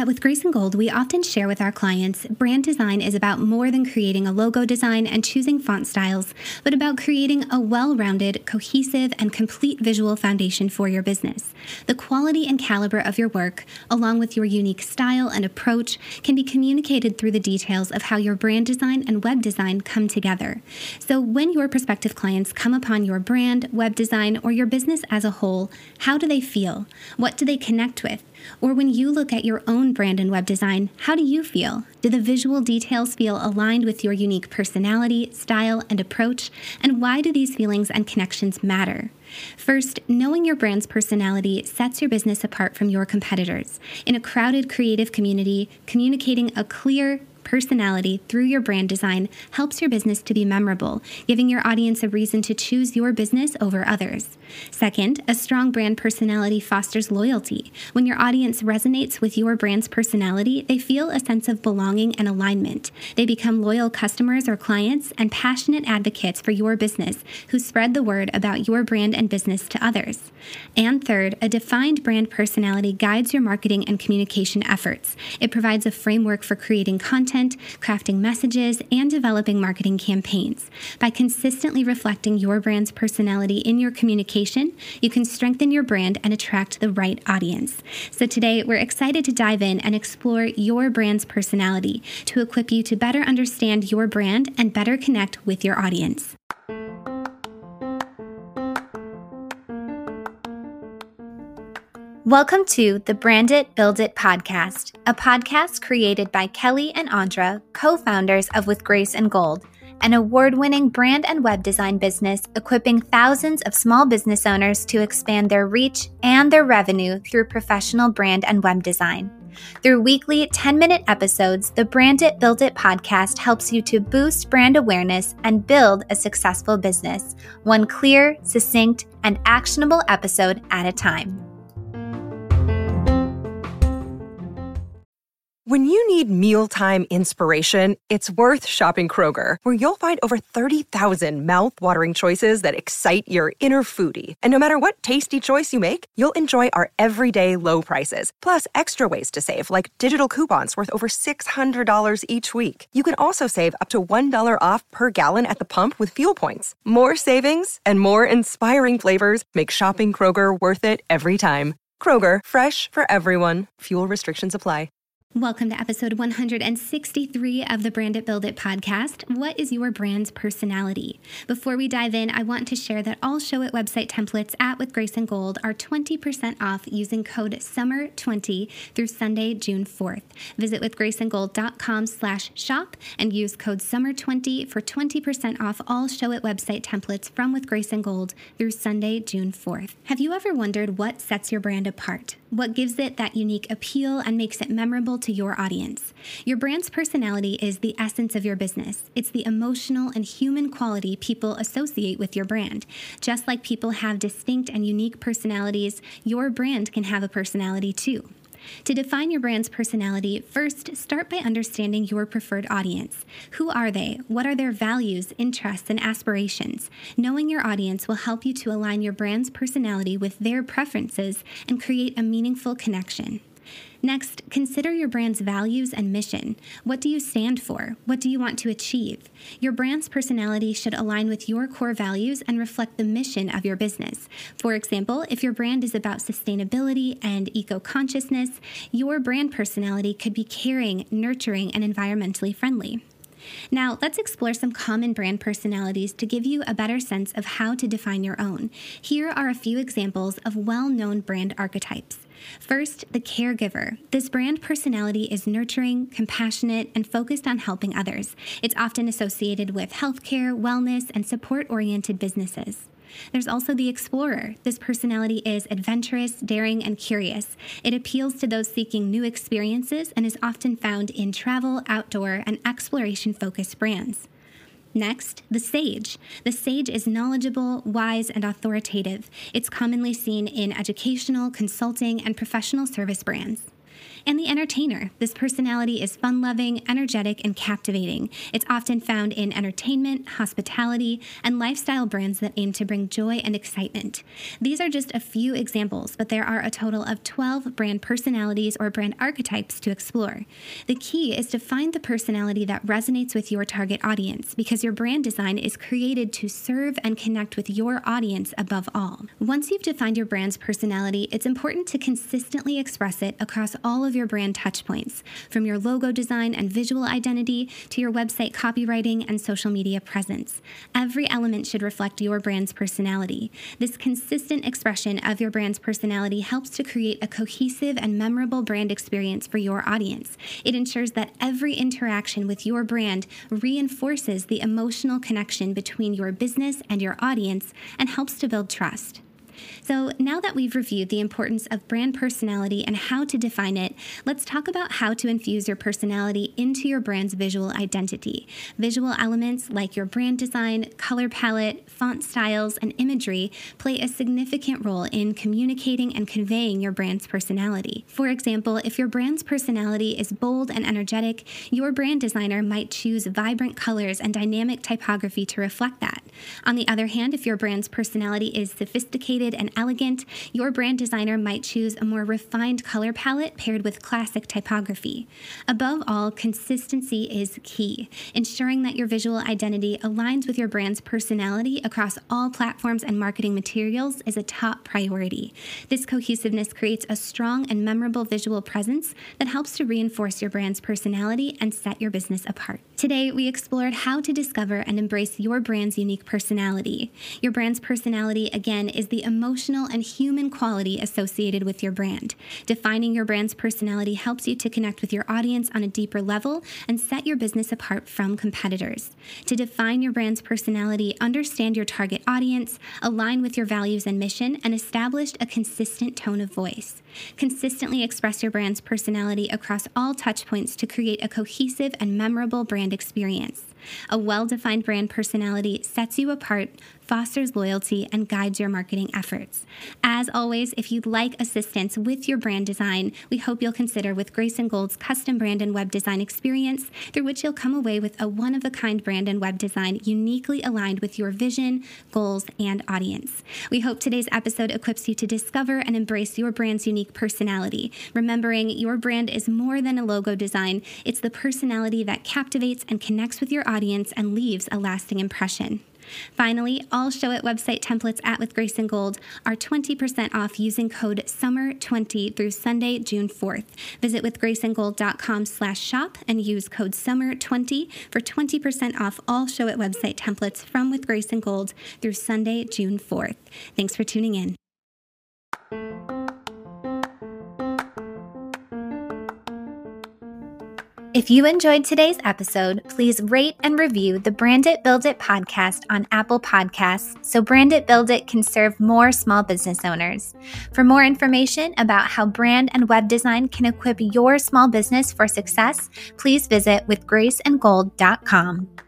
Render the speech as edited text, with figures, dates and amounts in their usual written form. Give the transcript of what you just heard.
With Grace and Gold, we often share with our clients, brand design is about more than creating a logo design and choosing font styles, but about creating a well-rounded, cohesive, and complete visual foundation for your business. The quality and caliber of your work, along with your unique style and approach, can be communicated through the details of how your brand design and web design come together. So when your prospective clients come upon your brand, web design, or your business as a whole, how do they feel? What do they connect with? Or when you look at your own brand and web design, how do you feel? Do the visual details feel aligned with your unique personality, style, and approach? And why do these feelings and connections matter? First, knowing your brand's personality sets your business apart from your competitors. In a crowded creative community, communicating a clear personality through your brand design helps your business to be memorable, giving your audience a reason to choose your business over others. Second, a strong brand personality fosters loyalty. When your audience resonates with your brand's personality, they feel a sense of belonging and alignment. They become loyal customers or clients and passionate advocates for your business who spread the word about your brand and business to others. And third, a defined brand personality guides your marketing and communication efforts. It provides a framework for creating content, crafting messages, and developing marketing campaigns. By consistently reflecting your brand's personality in your communication, you can strengthen your brand and attract the right audience. So today, we're excited to dive in and explore your brand's personality to equip you to better understand your brand and better connect with your audience. Welcome to the Brand It, Build It podcast, a podcast created by Kelly and Andra, co-founders of With Grace and Gold, an award-winning brand and web design business equipping thousands of small business owners to expand their reach and their revenue through professional brand and web design. Through weekly 10-minute episodes, the Brand It, Build It podcast helps you to boost brand awareness and build a successful business, one clear, succinct, and actionable episode at a time. When you need mealtime inspiration, it's worth shopping Kroger, where you'll find over 30,000 mouth-watering choices that excite your inner foodie. And no matter what tasty choice you make, you'll enjoy our everyday low prices, plus extra ways to save, like digital coupons worth over $600 each week. You can also save up to $1 off per gallon at the pump with fuel points. More savings and more inspiring flavors make shopping Kroger worth it every time. Kroger, fresh for everyone. Fuel restrictions apply. Welcome to episode 163 of the Brand It, Build It podcast. What is your brand's personality? Before we dive in, I want to share that all Show It website templates at With Grace and Gold are 20% off using code SUMMER20 through Sunday, June 4th. Visit withgraceandgold.com/shop and use code SUMMER20 for 20% off all Show It website templates from With Grace and Gold through Sunday, June 4th. Have you ever wondered what sets your brand apart? What gives it that unique appeal and makes it memorable to your audience? Your brand's personality is the essence of your business. It's the emotional and human quality people associate with your brand. Just like people have distinct and unique personalities, your brand can have a personality too. To define your brand's personality, first, start by understanding your preferred audience. Who are they? What are their values, interests, and aspirations? Knowing your audience will help you to align your brand's personality with their preferences and create a meaningful connection. Next, consider your brand's values and mission. What do you stand for? What do you want to achieve? Your brand's personality should align with your core values and reflect the mission of your business. For example, if your brand is about sustainability and eco-consciousness, your brand personality could be caring, nurturing, and environmentally friendly. Now, let's explore some common brand personalities to give you a better sense of how to define your own. Here are a few examples of well-known brand archetypes. First, the caregiver. This brand personality is nurturing, compassionate, and focused on helping others. It's often associated with healthcare, wellness, and support-oriented businesses. There's also the explorer. This personality is adventurous, daring, and curious. It appeals to those seeking new experiences and is often found in travel, outdoor, and exploration-focused brands. Next, the sage. The sage is knowledgeable, wise, and authoritative. It's commonly seen in educational, consulting, and professional service brands. And the entertainer. This personality is fun-loving, energetic, and captivating. It's often found in entertainment, hospitality, and lifestyle brands that aim to bring joy and excitement. These are just a few examples, but there are a total of 12 brand personalities or brand archetypes to explore. The key is to find the personality that resonates with your target audience, because your brand design is created to serve and connect with your audience above all. Once you've defined your brand's personality, it's important to consistently express it across all of your brand touchpoints, from your logo design and visual identity to your website copywriting and social media presence. Every element should reflect your brand's personality. This consistent expression of your brand's personality helps to create a cohesive and memorable brand experience for your audience. It ensures that every interaction with your brand reinforces the emotional connection between your business and your audience and helps to build trust. So now that we've reviewed the importance of brand personality and how to define it, let's talk about how to infuse your personality into your brand's visual identity. Visual elements like your brand design, color palette, font styles, and imagery play a significant role in communicating and conveying your brand's personality. For example, if your brand's personality is bold and energetic, your brand designer might choose vibrant colors and dynamic typography to reflect that. On the other hand, if your brand's personality is sophisticated and elegant, your brand designer might choose a more refined color palette paired with classic typography. Above all, consistency is key. Ensuring that your visual identity aligns with your brand's personality across all platforms and marketing materials is a top priority. This cohesiveness creates a strong and memorable visual presence that helps to reinforce your brand's personality and set your business apart. Today, we explored how to discover and embrace your brand's unique personality. Your brand's personality, again, is the emotional and human quality associated with your brand. Defining your brand's personality helps you to connect with your audience on a deeper level and set your business apart from competitors. To define your brand's personality, understand your target audience, align with your values and mission, and establish a consistent tone of voice. Consistently express your brand's personality across all touchpoints to create a cohesive and memorable brand experience. A well-defined brand personality sets you apart, fosters loyalty, and guides your marketing efforts. As always, if you'd like assistance with your brand design, we hope you'll consider with Grace & Gold's custom brand and web design experience, through which you'll come away with a one-of-a-kind brand and web design uniquely aligned with your vision, goals, and audience. We hope today's episode equips you to discover and embrace your brand's unique personality, remembering your brand is more than a logo design. It's the personality that captivates and connects with your audience and leaves a lasting impression. Finally, all Showit website templates at With Grace & Gold are 20% off using code SUMMER20 through Sunday, June 4th. Visit withgraceandgold.com/shop and use code SUMMER20 for 20% off all Showit website templates from With Grace & Gold through Sunday, June 4th. Thanks for tuning in. If you enjoyed today's episode, please rate and review the Brand It, Build It podcast on Apple Podcasts so Brand It, Build It can serve more small business owners. For more information about how brand and web design can equip your small business for success, please visit withgraceandgold.com.